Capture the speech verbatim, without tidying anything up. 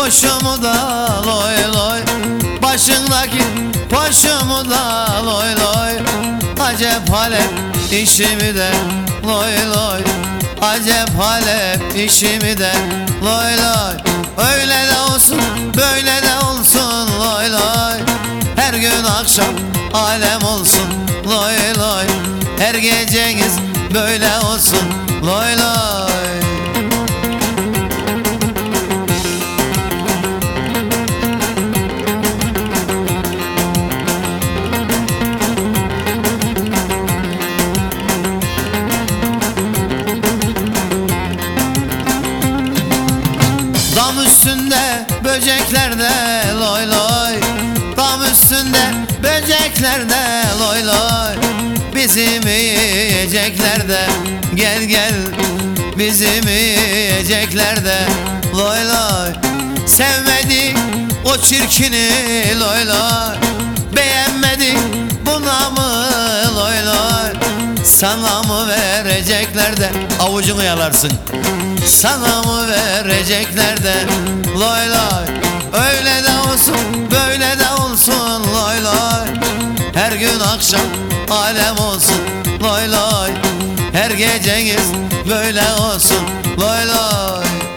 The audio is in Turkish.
Poşumu da loy loy, başındaki poşumu da loy loy. Acep Halep işimi de loy loy, acep Halep işimi de loy loy. Öyle de olsun böyle de olsun loy loy. Her gün akşam alem olsun loy loy. Her geceniz böyle olsun loy loy. Dam üstünde böceklerde loy loy, dam üstünde böceklerde loy loy. Bizim yiyeceklerde gel gel, bizim yiyeceklerde loy loy. Sevmedik o çirkini loy loy, beğenmedik buna mı loy loy. Sana mı verecekler de avucunu yalarsın, sana mı verecekler de loy loy. Öyle de olsun böyle de olsun loy loy. Her gün akşam alem olsun loy loy. Her geceniz böyle olsun loy loy.